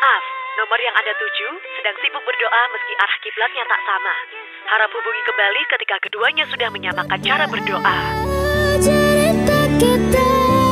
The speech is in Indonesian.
Maaf, nomor yang Anda tuju sedang sibuk berdoa meski arah kiblatnya tak sama. Harap hubungi kembali ketika keduanya sudah menyamakan cara berdoa. Cerita kita